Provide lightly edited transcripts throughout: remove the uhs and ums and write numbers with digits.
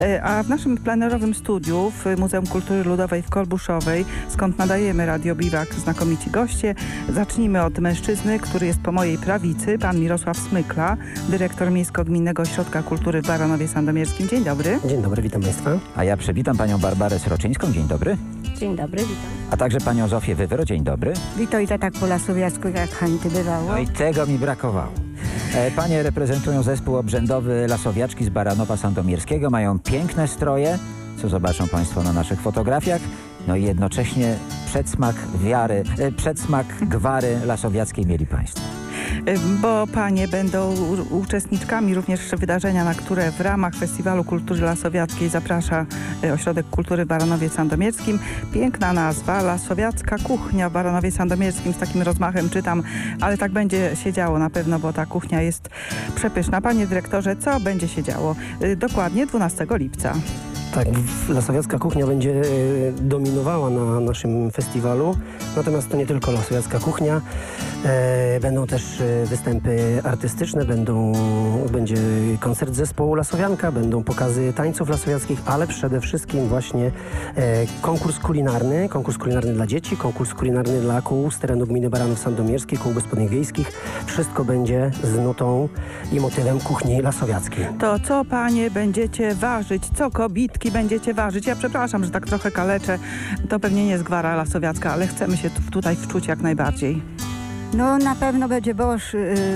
A w naszym plenerowym studiu w Muzeum Kultury Ludowej w Kolbuszowej, skąd nadajemy Radio Biwak, znakomici goście. Zacznijmy od mężczyzny, który jest po mojej prawicy, pan Mirosław Smykla, dyrektor Miejsko-Gminnego Ośrodka Kultury w Baranowie Sandomierskim. Dzień dobry. Dzień dobry, witam Państwa. A ja przywitam panią Barbarę Sroczyńską. Dzień dobry. Dzień dobry, witam. A także panią Zofię Wywro. Dzień dobry. Witaj, to tak po lasowiacku jak hańty bywało. No i tego mi brakowało. Panie reprezentują zespół obrzędowy Lasowiaczki z Baranowa Sandomierskiego. Mają piękne stroje, co zobaczą Państwo na naszych fotografiach. No i jednocześnie przedsmak gwary lasowiackiej mieli Państwo. Bo panie będą uczestniczkami również wydarzenia, na które w ramach Festiwalu Kultury Lasowiackiej zaprasza Ośrodek Kultury w Baranowie Sandomierskim. Piękna nazwa, Lasowiacka Kuchnia w Baranowie Sandomierskim, z takim rozmachem czytam, ale tak będzie się działo na pewno, bo ta kuchnia jest przepyszna. Panie dyrektorze, co będzie się działo? Dokładnie 12 lipca. Tak, lasowiacka kuchnia będzie dominowała na naszym festiwalu, natomiast to nie tylko lasowiacka kuchnia. Będą też występy artystyczne, będzie koncert zespołu Lasowianka, będą pokazy tańców lasowiackich, ale przede wszystkim właśnie konkurs kulinarny dla dzieci, konkurs kulinarny dla kół z terenu gminy Baranów Sandomierskich, kół gospodyń wiejskich. Wszystko będzie z nutą i motywem kuchni lasowiackiej. To co panie będziecie ważyć? Co kobitki będziecie ważyć? Ja przepraszam, że tak trochę kaleczę. To pewnie nie jest gwara lasowiacka, ale chcemy się tutaj wczuć jak najbardziej. No na pewno będzie bosz,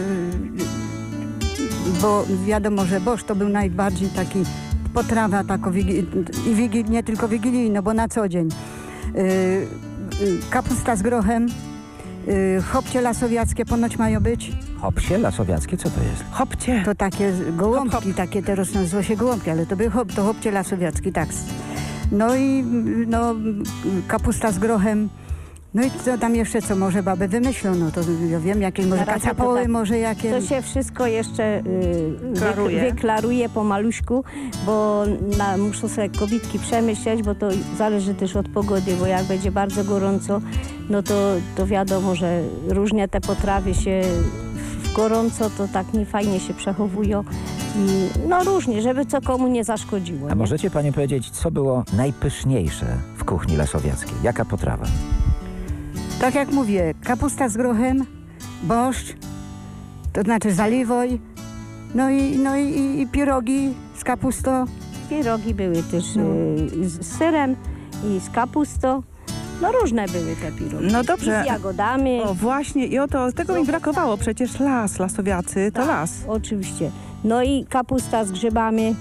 bo wiadomo, że bosz to był najbardziej taki potrawa nie tylko wigilijna, bo na co dzień. Kapusta z grochem, chopcie lasowiackie ponoć mają być. Hopsie lasowiackie? Co to jest? Hopcie! To takie gołąbki, Hop, hop. takie teraz nazywa się gołąbki, ale to był to chopcie lasowiacki, tak. No i kapusta z grochem. No i co tam jeszcze, co może baby wymyślą, no to ja wiem, jakieś może kacapoły, tak, może jakie... To się wszystko jeszcze Klaruje. wyklaruje po maluśku, bo muszą sobie kobitki przemyśleć, bo to zależy też od pogody, bo jak będzie bardzo gorąco, no to wiadomo, że różnie te potrawy się w gorąco, to tak niefajnie się przechowują i no różnie, żeby co komu nie zaszkodziło. A możecie panie powiedzieć, co było najpyszniejsze w kuchni lasowiackiej? Jaka potrawa? Tak jak mówię, kapusta z grochem, boszcz, to znaczy zaliwoj, no i pierogi z kapustą. Pierogi były też z serem i z kapustą. No różne były te pierogi. No dobrze. I z jagodami. O właśnie, i oto tego mi brakowało. Przecież lasowiacy to Tak, las. Oczywiście. No i kapusta z grzybami,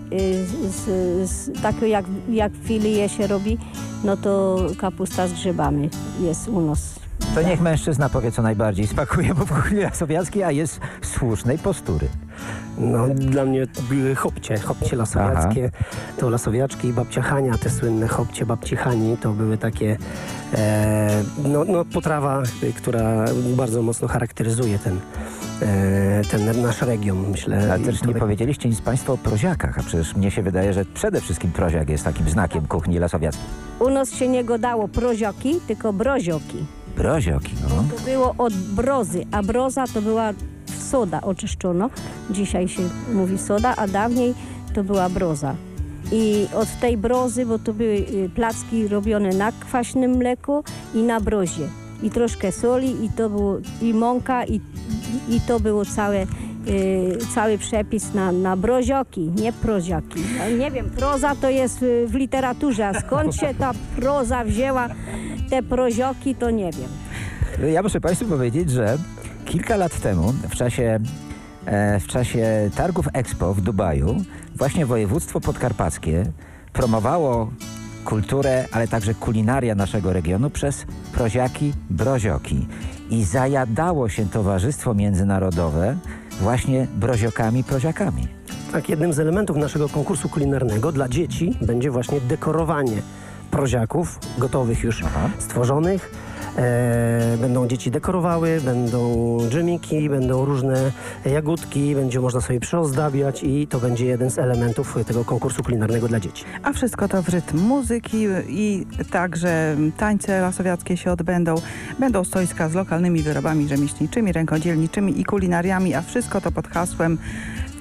taką jak filie się robi, no to kapusta z grzybami jest u nas. To niech mężczyzna powie, co najbardziej smakuje, bo w kuchni lasowiackiej, a jest słusznej postury. No, dla mnie były hopcie lasowiackie, to lasowiaczki i babcia Hania, te słynne hopcie babci Hani, to były takie potrawa, która bardzo mocno charakteryzuje ten nasz region, myślę. Ale też nie powiedzieliście nic państwo o proziakach, a przecież mnie się wydaje, że przede wszystkim proziak jest takim znakiem kuchni lasowiackiej. U nas się nie gadało prozioki, tylko brozioki. Brozioki, no. To było od brozy, a broza to była soda oczyszczono. Dzisiaj się mówi soda, a dawniej to była broza. I od tej brozy, bo to były placki robione na kwaśnym mleku i na brozie. I troszkę soli, i to było i mąka, i to było cały przepis na brozioki, nie prozioki. Nie wiem, proza to jest w literaturze, a skąd się ta proza wzięła, te prozioki, to nie wiem. Ja muszę państwu powiedzieć, że kilka lat temu w czasie targów Expo w Dubaju właśnie województwo podkarpackie promowało kulturę, ale także kulinaria naszego regionu przez proziaki, brozioki. I zajadało się towarzystwo międzynarodowe właśnie broziokami, proziakami. Tak, jednym z elementów naszego konkursu kulinarnego dla dzieci będzie właśnie dekorowanie proziaków, gotowych już stworzonych. Będą dzieci dekorowały, będą dżemiki, będą różne jagódki, będzie można sobie przyozdabiać i to będzie jeden z elementów tego konkursu kulinarnego dla dzieci. A wszystko to w rytm muzyki i także tańce lasowiackie się odbędą. Będą stoiska z lokalnymi wyrobami rzemieślniczymi, rękodzielniczymi i kulinariami, a wszystko to pod hasłem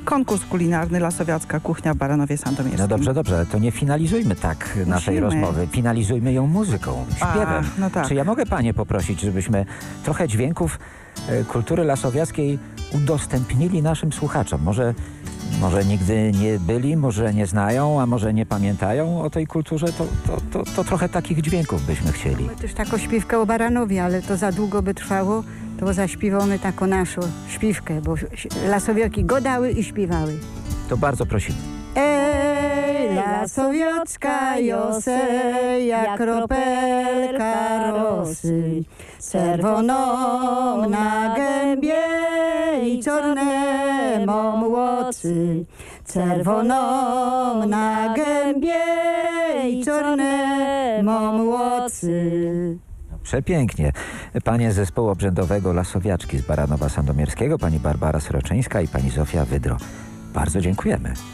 konkurs kulinarny Lasowiacka Kuchnia w Baranowie Sandomierskim. No dobrze, ale to nie finalizujmy tak naszej Musimy. rozmowy. Finalizujmy ją muzyką, śpiewem. no tak. Czy ja mogę panie poprosić, żebyśmy trochę dźwięków kultury lasowiackiej udostępnili naszym słuchaczom? Może nigdy nie byli, może nie znają, a może nie pamiętają o tej kulturze, to trochę takich dźwięków byśmy chcieli. My też taką śpiwkę o Baranowie, ale to za długo by trwało, to zaśpiewamy taką naszą śpiwkę, bo lasowiaki godały i śpiewały. To bardzo prosimy. Ej, lasowiocka Jose, jak kropelka rosy, czerwoną na gębie i czarnemu łocy, czerwoną na gębie i czarnemu łocy. Przepięknie. Panie z zespołu obrzędowego Lasowiaczki z Baranowa Sandomierskiego, pani Barbara Sroczyńska i pani Zofia Wydro. Bardzo dziękujemy.